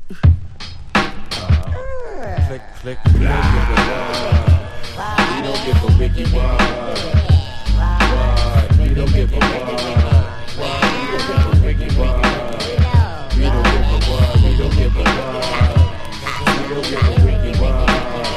Click, click, we don't give a what. We don't give a wiki what. We don't give a what. We don't give a wiki what. We don't give a what. We don't give a what. We don't give a wiki what.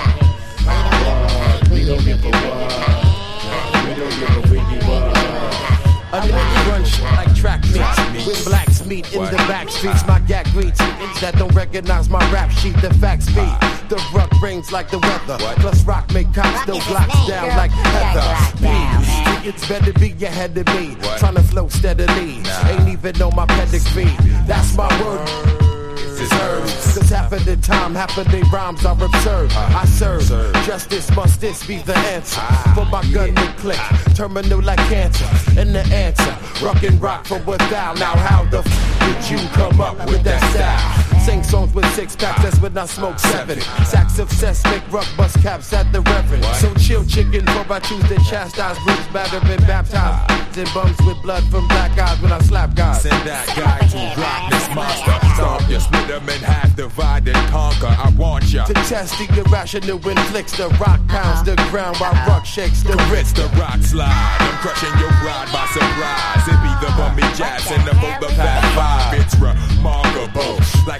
We don't give a what. We don't give a wiki what. A nigga run shit like track meets. When blacks meet in the back streets, my gag greets that don't recognize my rap sheet. The facts be the ruck rains like the weather. Plus rock make cops throw blocks down like heather. B, it's better be ahead of me. Trying to flow steadily. Ain't even on my pedigree. That's my word. Cause half of the time, half of the rhymes are absurd. I serve justice, must this be the answer? For my gun to click, terminal like cancer. And the answer, rock and rock for a thou. Now how the did you come up with that style? Sing songs with 6 packs, that's when I smoke 7. Sacks of cess make rock bust caps at the reverend. So chill chicken, for I choose to chastise, bruise, batter, and baptize. And bums with blood from black eyes when I slap guys. Send that guy to rock this monster. Stomp you, split them in half, divide and conquer. I want ya to test the irrational inflicts the rock pounds the ground while rock shakes the grits the rock slide. I'm crushing your ride by surprise. It be the bummy jazz and the both of that vibe. It's remarkable. Like